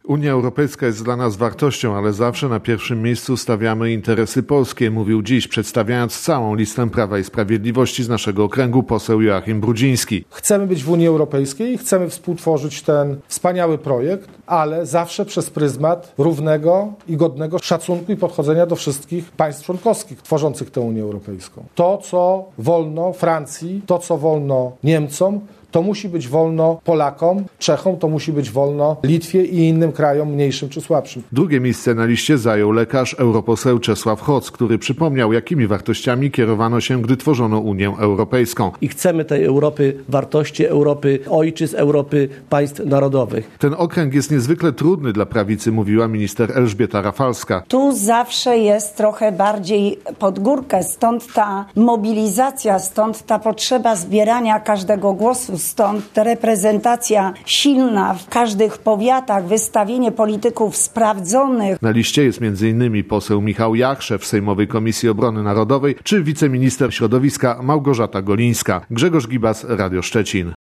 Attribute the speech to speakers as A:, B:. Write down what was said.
A: Unia Europejska jest dla nas wartością, ale zawsze na pierwszym miejscu stawiamy interesy polskie, mówił dziś, przedstawiając całą listę Prawa i Sprawiedliwości z naszego okręgu poseł Joachim Brudziński.
B: Chcemy być w Unii Europejskiej, chcemy współtworzyć ten wspaniały projekt, ale zawsze przez pryzmat równego i godnego szacunku i podchodzenia do wszystkich państw członkowskich tworzących tę Unię Europejską. To, co wolno Francji, to, co wolno Niemcom, to musi być wolno Polakom, Czechom, to musi być wolno Litwie i innym krajom mniejszym czy słabszym.
A: Drugie miejsce na liście zajął lekarz, europoseł Czesław Hoc, który przypomniał, jakimi wartościami kierowano się, gdy tworzono Unię Europejską.
C: I chcemy tej Europy wartości, Europy ojczyzn, Europy państw narodowych.
A: Ten okręg jest niezwykle trudny dla prawicy, mówiła minister Elżbieta Rafalska.
D: Tu zawsze jest trochę bardziej pod górkę, stąd ta mobilizacja, stąd ta potrzeba zbierania każdego głosu, stąd reprezentacja silna w każdych powiatach, wystawienie polityków sprawdzonych.
A: Na liście jest m.in. poseł Michał Jach, szef Sejmowej Komisji Obrony Narodowej, czy wiceminister środowiska Małgorzata Golińska. Grzegorz Gibas, Radio Szczecin.